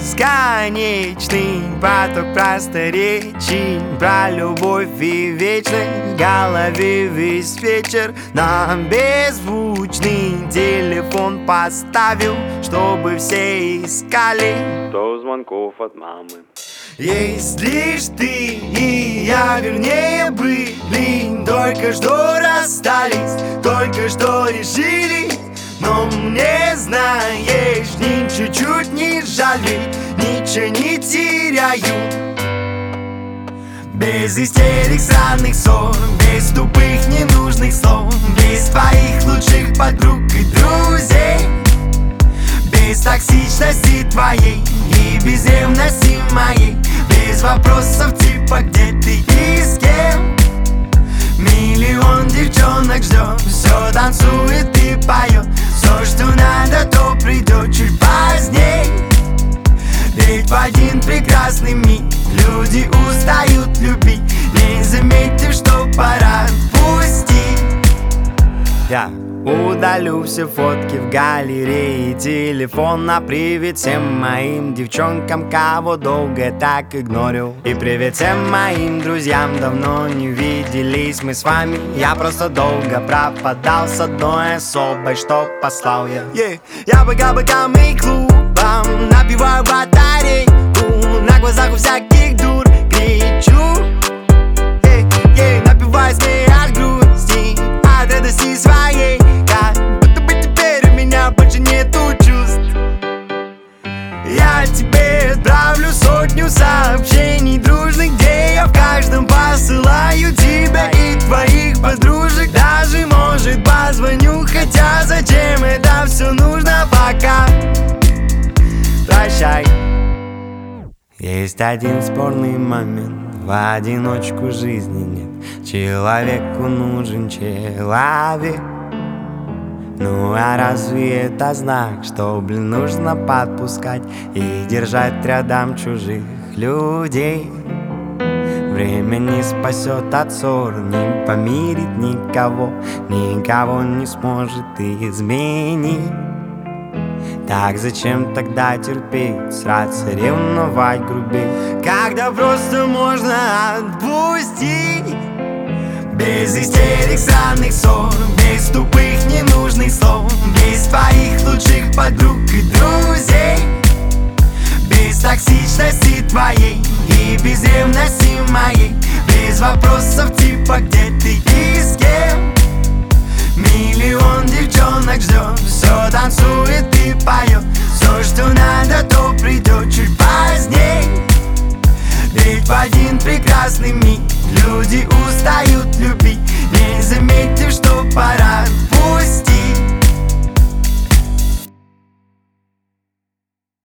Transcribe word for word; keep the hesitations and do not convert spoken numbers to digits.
бесконечный поток просторечий про любовь и вечность. В голове весь вечер на беззвучный телефон поставил, чтобы все искали сто звонков от мамы. Есть лишь ты и я, вернее были, только что расстались, только что решили. Но мне, знаешь, ни чуть-чуть не жаль, ведь ничего не теряю. Без истерик, странных ссор, без тупых ненужных слов, без твоих лучших подруг и друзей, без токсичности твоей и без ревности моей, без вопросов типа где ты и с кем. Миллион девчонок ждет, все танцует и поет. Все, что надо, то придет чуть поздней. Ведь в один прекрасный миг люди устают любить, не заметив, что пора отпустить. Я удалю все фотки в галерее телефона. Привет всем моим девчонкам, кого долго так игнорил. И привет всем моим друзьям, давно не виделись мы с вами. Я просто долго пропадал с одной особой, что послал я. yeah. Я по кабакам и клубам напиваю батарейку, на глазах у всяких дур кричу. yeah, yeah. Напиваюсь мы от грусти, от радости своей, как будто бы теперь у меня больше нету чувств. Я тебе отправлю сотню сообщений дружных, где я в каждом посылаю тебя и твоих подружек. Даже, может, позвоню, хотя зачем это все нужно пока. Прощай. Есть один спорный момент, в одиночку жизни нет. Человеку нужен человек. Ну а разве это знак, что, блин, нужно подпускать и держать рядом чужих людей? Время не спасет от ссор, не помирит никого, никого не сможет изменить. Так зачем тогда терпеть, сраться, ревновать, грубить, когда просто можно отпустить? Без истерик, странных ссор, без тупых ненужных слов, без твоих лучших подруг и друзей, без токсичности твоей и без ревности моей, без вопросов типа где ты и с кем. Миллион девчонок ждет, все танцует и поет. Все, что надо, то придет чуть поздней. Ведь в один прекрасный миг люди устают любить, не заметив, что пора отпустить.